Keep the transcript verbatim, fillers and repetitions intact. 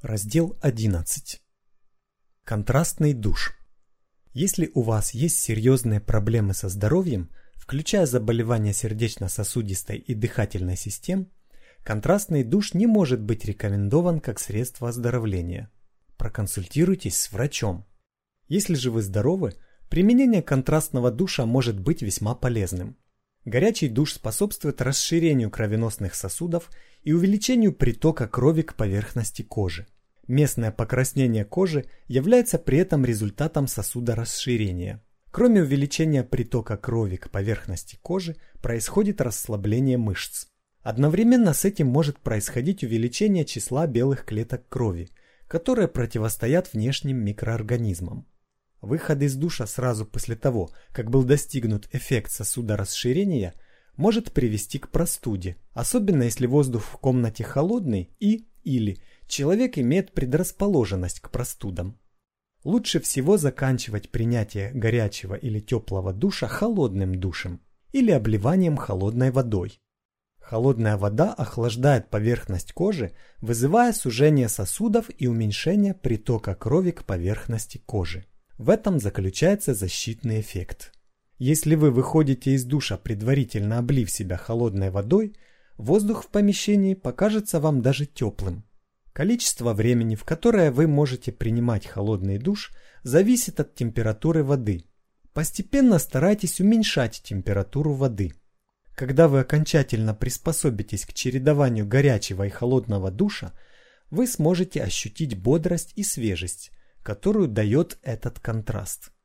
Раздел одиннадцать. Контрастный душ. Если у вас есть серьезные проблемы со здоровьем, включая заболевания сердечно-сосудистой и дыхательной систем, контрастный душ не может быть рекомендован как средство оздоровления. Проконсультируйтесь с врачом. Если же вы здоровы, применение контрастного душа может быть весьма полезным. Горячий душ способствует расширению кровеносных сосудов и увеличению притока крови к поверхности кожи. Местное покраснение кожи является при этом результатом сосудорасширения. Кроме увеличения притока крови к поверхности кожи, происходит расслабление мышц. Одновременно с этим может происходить увеличение числа белых клеток крови, которые противостоят внешним микроорганизмам. Выход из душа сразу после того, как был достигнут эффект сосудорасширения, может привести к простуде, особенно если воздух в комнате холодный и или человек имеет предрасположенность к простудам. Лучше всего заканчивать принятие горячего или теплого душа холодным душем или обливанием холодной водой. Холодная вода охлаждает поверхность кожи, вызывая сужение сосудов и уменьшение притока крови к поверхности кожи. В этом заключается защитный эффект. Если вы выходите из душа, предварительно облив себя холодной водой, воздух в помещении покажется вам даже теплым. Количество времени, в которое вы можете принимать холодный душ, зависит от температуры воды. Постепенно старайтесь уменьшать температуру воды. Когда вы окончательно приспособитесь к чередованию горячего и холодного душа, вы сможете ощутить бодрость и свежесть, которую дает этот контраст.